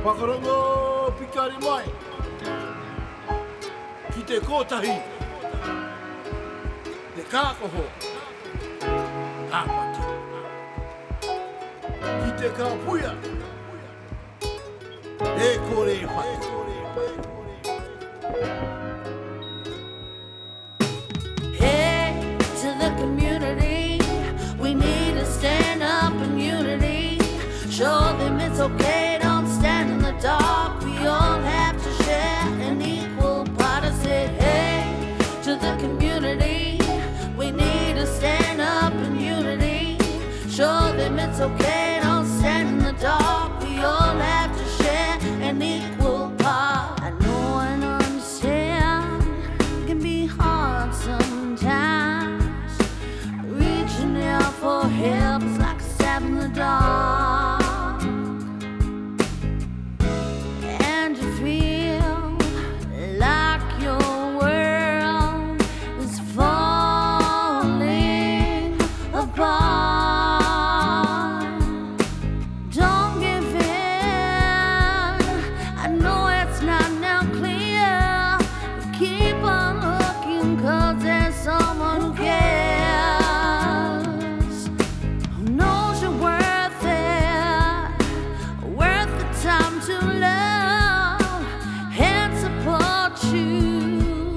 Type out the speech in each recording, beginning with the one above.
Whakarongo pikari mai ki te kotahi te kākoho kāpati ki te kāpuia e kore whatu. Hey, to the community, we need to stand up in unity. Show them it's okay, don't stand in the dark. We all have to share an equal part. I said, hey, to the community, we need to stand up in unity. Show them it's okay, don't stand in the dark. We all have to share an equal part. I know and understand it can be hard sometimes. Reaching out for help is like a stab in the dark. And you feel like your world is falling apart. Don't give in. I know it's not now clear, but keep on looking, 'cause there's someone who cares, who knows you're worth it, worth the time to love and support you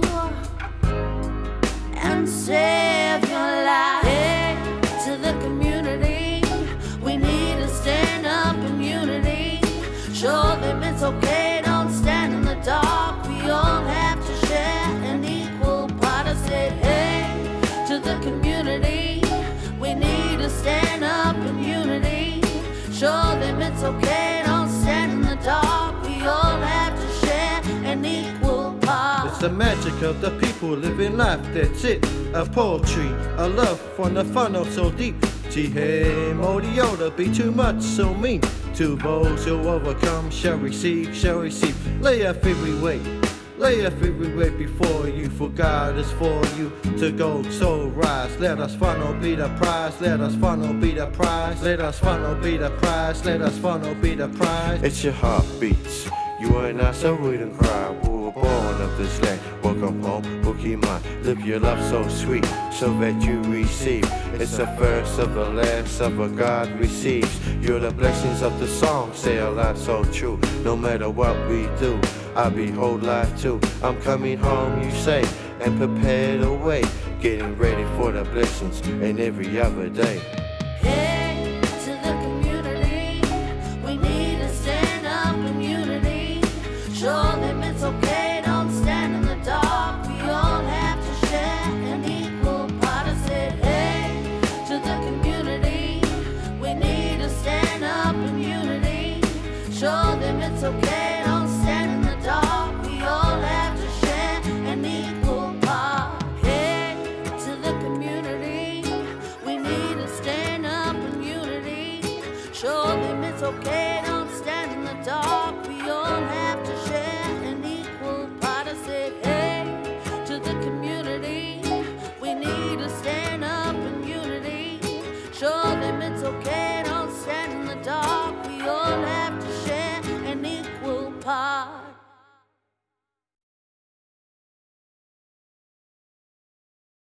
and save your life. Hey, to the community, we need to stand up in unity. Show them it's okay, don't stand in the dark. We all have to share an equal part. I said, hey, to the community, we need to stand up in unity. Show them it's okay, don't stand in the dark. We all have to share an equal part. It's the magic of the people living life, that's it. A poetry, a love from the funnel so deep. Jihe Modiola be too much, so mean. To those who overcome shall receive, shall receive. Lay off every weight, lay off every weight before you. For God is for you to go, so rise. Let us funnel be the prize, let us funnel be the prize. Let us funnel be the prize, let us funnel be the prize. It's your heartbeats. You and I, so we don't cry. We were born of this land. Welcome home, Pokemon. Live your love so sweet, so that you receive. It's the first of the last of a God receives. You're the blessings of the song, say a lot so true. No matter what we do, I behold life too. I'm coming home, you say, and prepared away. Getting ready for the blessings in every other day. Hey, to the community, we need to stand up in unity. Show them it's okay, don't stand in the dark. We all have to share an equal part. I said, hey, to the community, we need to stand up in unity. Show them it's okay, don't stand in the dark. We all have to share an equal part. Hey, to the community, we need to stand up in unity. Show them it's okay.